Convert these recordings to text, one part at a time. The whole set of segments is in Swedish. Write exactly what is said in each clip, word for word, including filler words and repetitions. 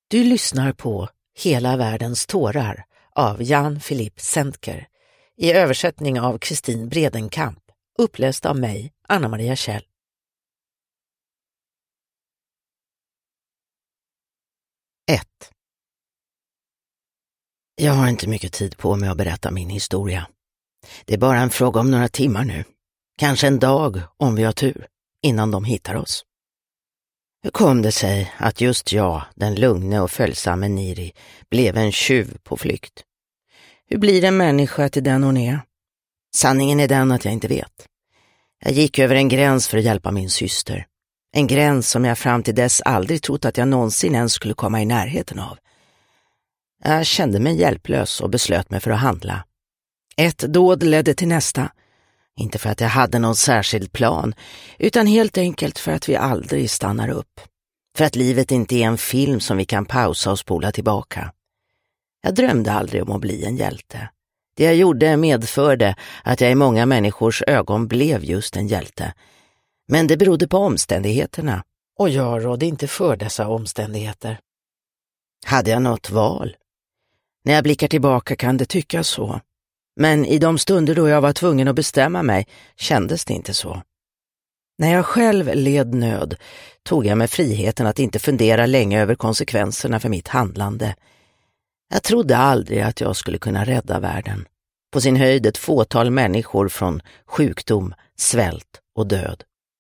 Du lyssnar på Hela världens tårar av Jan Philipp Sendker i översättning av Kristin Bredenkamp, uppläst av mig, Anna-Maria Kjell. ett. Jag har inte mycket tid på mig att berätta min historia. Det är bara en fråga om några timmar nu. Kanske en dag, om vi har tur, innan de hittar oss. Hur kom det sig att just jag, den lugne och följsamme Niri, blev en tjuv på flykt? Hur blir en människa till den hon är? Sanningen är den att jag inte vet. Jag gick över en gräns för att hjälpa min syster. En gräns som jag fram till dess aldrig trott att jag någonsin ens skulle komma i närheten av. Jag kände mig hjälplös och beslöt mig för att handla. Ett dåd ledde till nästa. Inte för att jag hade någon särskild plan, utan helt enkelt för att vi aldrig stannar upp. För att livet inte är en film som vi kan pausa och spola tillbaka. Jag drömde aldrig om att bli en hjälte. Det jag gjorde medförde att jag i många människors ögon blev just en hjälte. Men det berodde på omständigheterna, och jag rådde inte för dessa omständigheter. Hade jag något val? När jag blickar tillbaka kan det tyckas så. Men i de stunder då jag var tvungen att bestämma mig kändes det inte så. När jag själv led nöd tog jag mig friheten att inte fundera länge över konsekvenserna för mitt handlande. Jag trodde aldrig att jag skulle kunna rädda världen. På sin höjd ett fåtal människor från sjukdom, svält och död.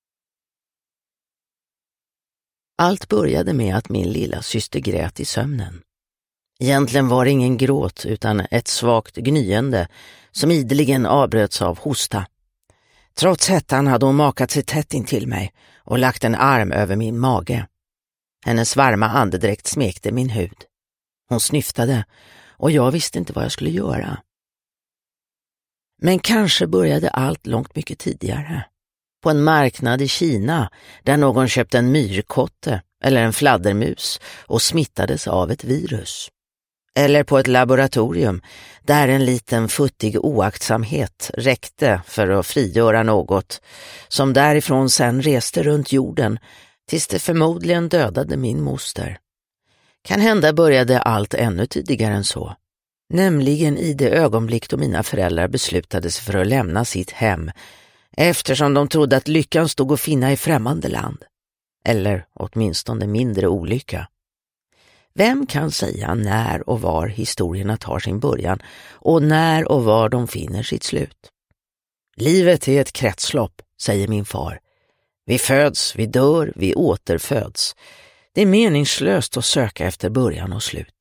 Allt började med att min lilla syster grät i sömnen. Egentligen var det ingen gråt utan ett svagt gnyende som ideligen avbröts av hosta. Trots hettan hade hon makat sig tätt in till mig och lagt en arm över min mage. Hennes varma andedräkt smekte min hud. Hon snyftade och jag visste inte vad jag skulle göra. Men kanske började allt långt mycket tidigare. På en marknad i Kina där någon köpte en myrkotte eller en fladdermus och smittades av ett virus. Eller på ett laboratorium där en liten futtig oaktsamhet räckte för att frigöra något som därifrån sen reste runt jorden tills det förmodligen dödade min moster. Kan hända började allt ännu tidigare än så. Nämligen i det ögonblick då mina föräldrar beslutade sig för att lämna sitt hem eftersom de trodde att lyckan stod att finna i främmande land. Eller åtminstone mindre olycka. Vem kan säga när och var historierna tar sin början och när och var de finner sitt slut? Livet är ett kretslopp, säger min far. Vi föds, vi dör, vi återföds. Det är meningslöst att söka efter början och slut.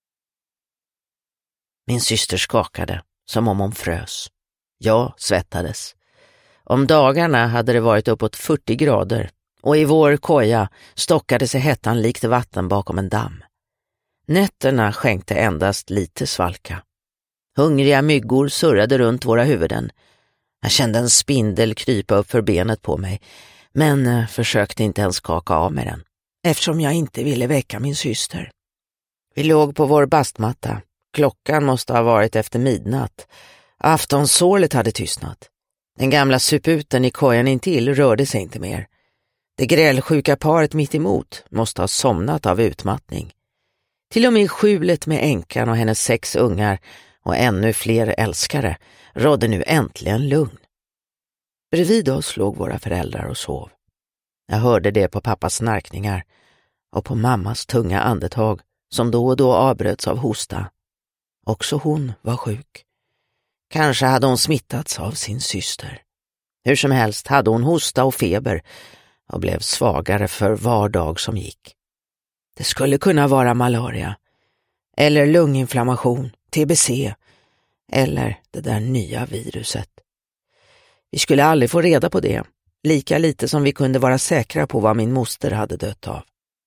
Min syster skakade, som om hon frös. Jag svettades. Om dagarna hade det varit uppåt fyrtio grader och i vår koja stockade sig hettan likt vatten bakom en damm. Nätterna skänkte endast lite svalka. Hungriga myggor surrade runt våra huvuden. Jag kände en spindel krypa upp för benet på mig, men försökte inte ens skaka av med den, eftersom jag inte ville väcka min syster. Vi låg på vår bastmatta. Klockan måste ha varit efter midnatt. Aftonsålet hade tystnat. Den gamla suputen i kojan intill rörde sig inte mer. Det grälsjuka paret mitt emot måste ha somnat av utmattning. Till och med skjulet med änkan och hennes sex ungar och ännu fler älskare rådde nu äntligen lugn. Bredvid oss låg våra föräldrar och sov. Jag hörde det på pappas snarkningar och på mammas tunga andetag som då och då avbröts av hosta. Också hon var sjuk. Kanske hade hon smittats av sin syster. Hur som helst hade hon hosta och feber och blev svagare för var dag som gick. Det skulle kunna vara malaria, eller lunginflammation, T B C, eller det där nya viruset. Vi skulle aldrig få reda på det, lika lite som vi kunde vara säkra på vad min moster hade dött av.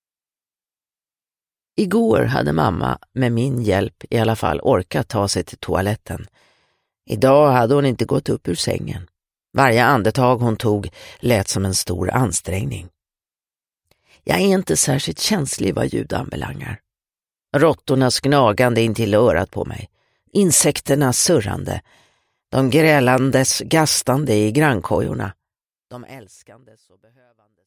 Igår hade mamma med min hjälp i alla fall orkat ta sig till toaletten. Idag hade hon inte gått upp ur sängen. Varje andetag hon tog lät som en stor ansträngning. Jag är inte särskilt känslig vad ljud anbelangar. Råttornas gnagande in till örat på mig. Insekternas surrande. De grälandes gastande i grannkojorna. De älskandes och behövandes.